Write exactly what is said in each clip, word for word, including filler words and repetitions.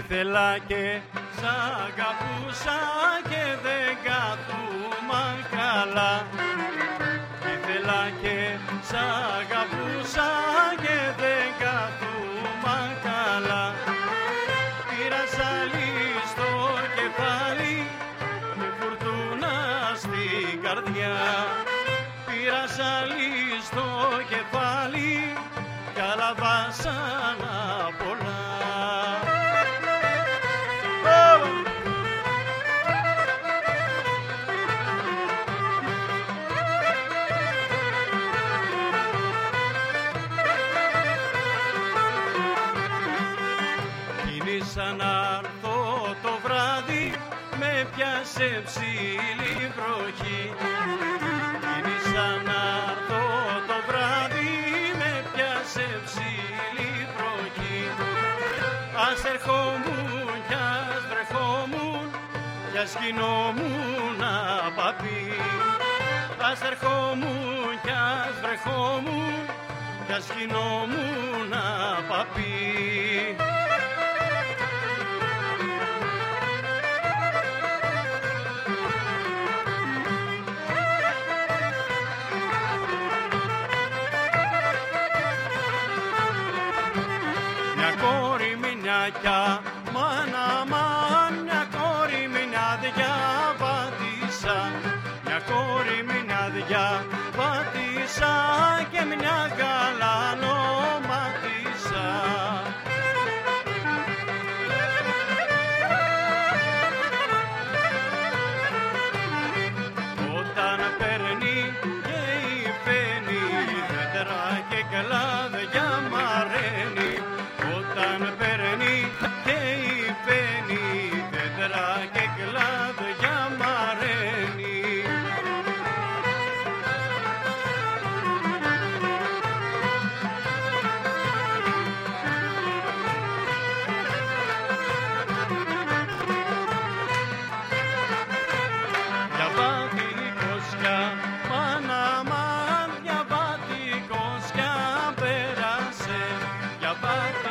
Ήθελα και σ' αγαπούσα και δεν καθούμαν καλά. Ήθελα και σ' αγαπούσα και δεν καθούμαν καλά. Πήρα σαλί στο κεφάλι και φουρτούνα στην καρδιά. Πήρα σαλί στο κεφάλι κι άλλα βάσανα πολλά. Κίνησα να έρθω το βράδυ, με πιάσε ψήλη βροχή. Κίνησα να έρθω το βράδυ, με πιάσε ψήλη βροχή. Ας ερχόμουν κι ας βρεχόμουν κι ας γινόμουν απαπή. Ας ερχόμουν κι ας βρεχόμουν κι ας γινόμουν απαπή. Κι μάνα μάν, μια κόρη μια διαβάτησα. Μια κόρη μια διαβάτησα και μια γαλανομάτησα. Όταν παίρνει και υφαίνει, δέντρα και κλάδια μαραίνει. Όταν παίρνει και υφαίνει, δέντρα και κλάδια μαραίνει. Διαβάτη κοσιά, μάνα μάν, διαβάτη κοσιά πέρασε. Διαβάτη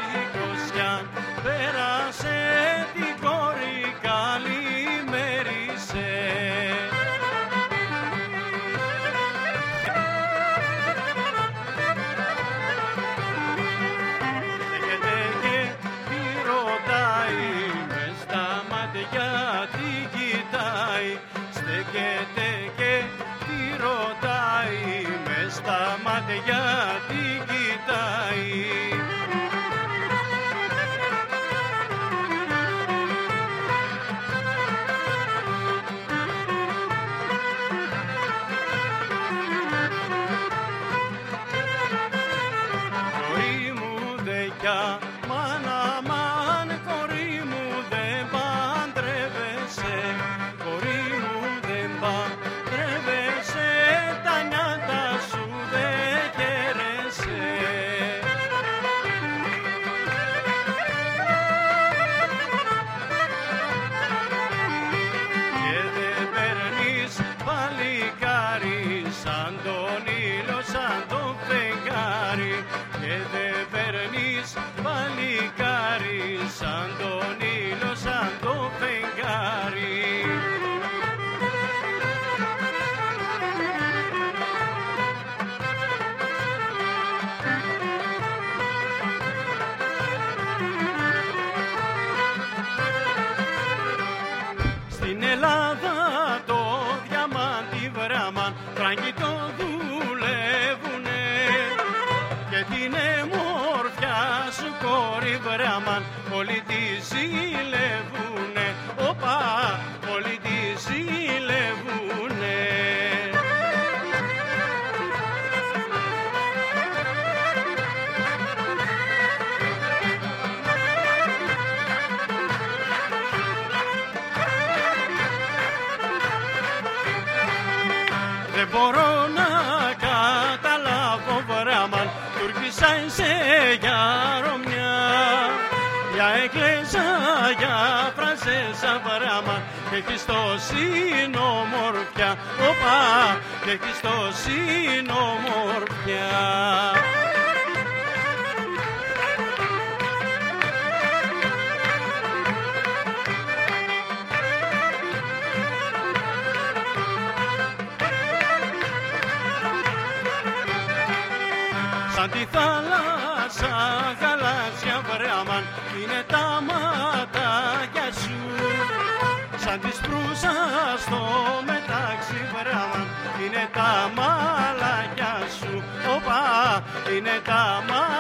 πέρασε, την κόρη καλημέρισε. Στέκεται και τη ρωτάει, μες στα μάτια τη κοιτάει. Στέκεται και τη ρωτάει, μες στα μάτια τη κοιτάει. Μάνα μάν, κορί μου δεν παντρεύεσαι. Κορί μου δεν παντρεύεσαι, τα νιάτα σου δεν χαίρεσαι. Και δεν παίρνεις παλικάρι, σαν τον ήλιο, σαν το φεγγάρι. Και δεν παίρνεις παλικάρι, σαν τον ήλιο, σαν το φεγγάρι. Στην Ελλάδα το διαμάντι βράμαν, φράγκοι το δουλεύουνε. Και την εμόρφια σου κόρη βράμαν, όλοι τη ζηλεύουνε. Οπα, όλοι τη ζηλεύουνε. Δεν μπορώ να καταλάβω βράμαν, τουρκισά είσαι για Ρωμιά. Για Εκκλέσα, για Φρανσέσα βράμαν, και έχεις τόση ομορφιά. Οπα, και έχεις τόση ομορφιά. θάλασσα γαλάζια βράμαν, είναι τα ματάκια σου. Σαν τη σπρούσα στο μετάξι βράμαν, είναι τα μαλάκια σου. Οπα, είναι τα μαλάκια